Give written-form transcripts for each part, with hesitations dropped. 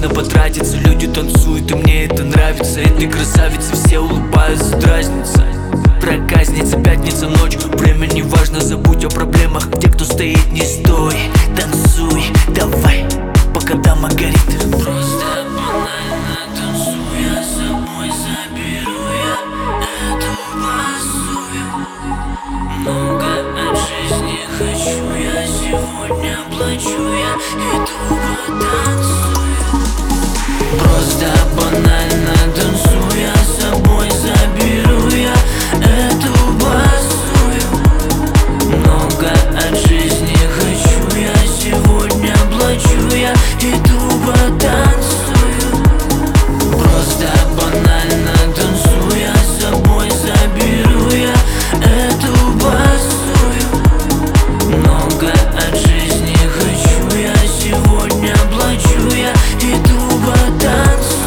можно потратиться. Люди танцуют, и мне это нравится. Этой красавице все улыбаются, дразнятся. Проказница, пятница, ночь, время не важно, забудь о проблемах. Те, кто стоит, не стой, танцуй, давай, пока дама горит. Просто банально танцуя, с собой заберу я эту басую. Много от жизни хочу я, сегодня плачу я и тупо танцую. Просто банально танцуя, с собой заберу я эту басую. Много от жизни хочу я, сегодня плачу я и тупо танцую. Просто банально танцуя, с собой заберу я эту басую. Много от жизни хочу я, сегодня плачу я и тупо танцую.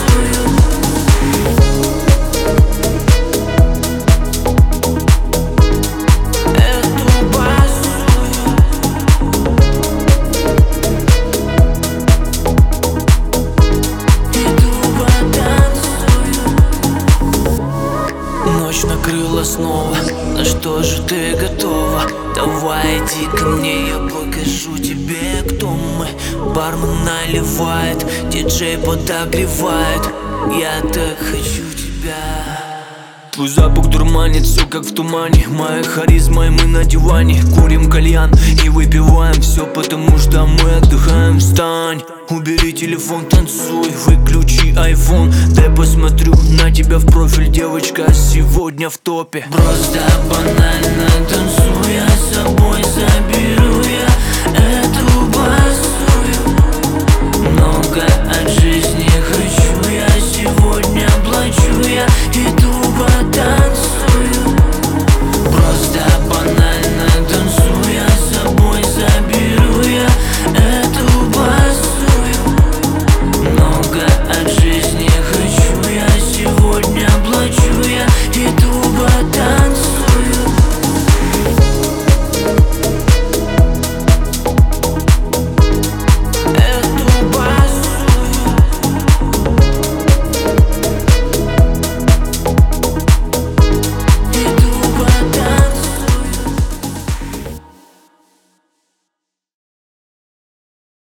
Ночь накрыла снова, на что же ты готова? Давай иди ко мне, я покажу тебе, кто мы. Бармен наливает, диджей подогревает. Я так хочу тебя. Твой запах дурманит, все как в тумане. Моя харизма, и мы на диване. Курим кальян и выпиваем все, потому что мы отдыхаем. Встань, убери телефон, танцуй, выключи айфон. Дай посмотрю на тебя в профиль, девочка сегодня в топе. Просто банально танцуя, с собой заберу